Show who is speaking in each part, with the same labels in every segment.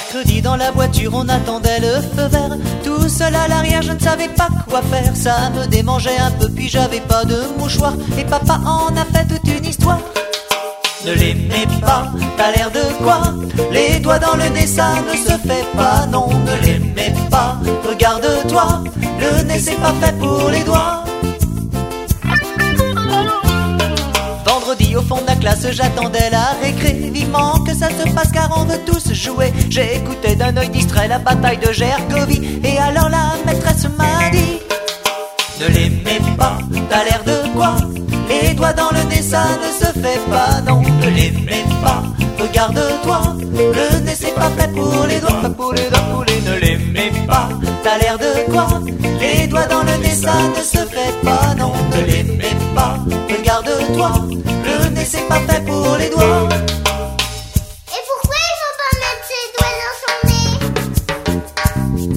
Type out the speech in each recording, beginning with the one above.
Speaker 1: Mercredi dans la voiture on attendait le feu vert. Tout seul à l'arrière je ne savais pas quoi faire. Ça me démangeait un peu puis j'avais pas de mouchoir. Et papa en a fait toute une histoire. Ne l'aimez pas, t'as l'air de quoi? Les doigts dans le nez ça ne se fait pas. Non, ne l'aimez pas, regarde-toi. Le nez c'est pas fait pour les doigts. Vendredi au fond de la classe j'attendais la récré. Vivement que ça se passe car on veut tous jouer. J'ai écouté d'un œil distrait la bataille de Gergovie. Et alors la maîtresse m'a dit: ne l'aimez pas, t'as l'air de quoi? Les doigts dans le nez ça ne se fait pas. Non, ne l'aimez pas, regarde-toi. Le nez c'est pas fait pour les doigts. Pas pour les doigts, pour les. Ne l'aimez pas, t'as l'air de quoi? Les doigts dans le nez ça ne se fait pas. Non, ne l'aimez pas, regarde-toi. Le nez c'est pas fait pour les doigts.
Speaker 2: Et pourquoi il faut pas mettre ses doigts dans son nez?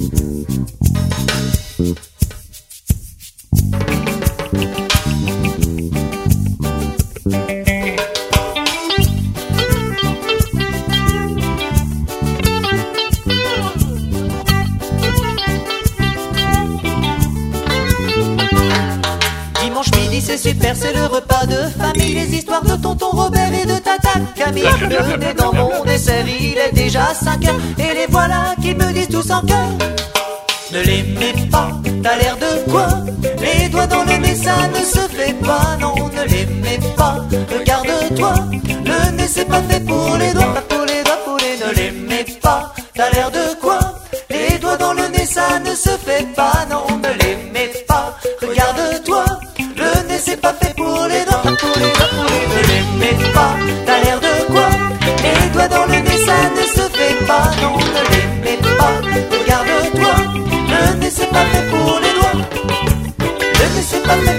Speaker 1: Dimanche midi c'est super, c'est le repas de famille. Les histoires de tonton Robert et de tata Camille. Le nez dans mon dessert, il est déjà 5 heures. Et les voilà qui me disent tous en cœur: ne l'aimez pas, t'as l'air de quoi? Les doigts dans le nez ça ne se fait pas. Non, ne l'aimez pas, regarde-toi. Le nez c'est pas fait pour les doigts. Pas pour les doigts, pour les. Ne l'aimez pas, t'as l'air de quoi? Les doigts dans le nez ça ne se fait pas. Non, ne l'aimez pas, regarde-toi. Le nez c'est pas fait pour les doigts. Pas pour les doigts, pour les. Ne l'aimez pas, t'as l'air de quoi? Les doigts dans le nez ça ne se fait pas. Non, ne l'aimez pas, regarde-toi. Le nez c'est pas fait pour les doigts. Le nez c'est pas fait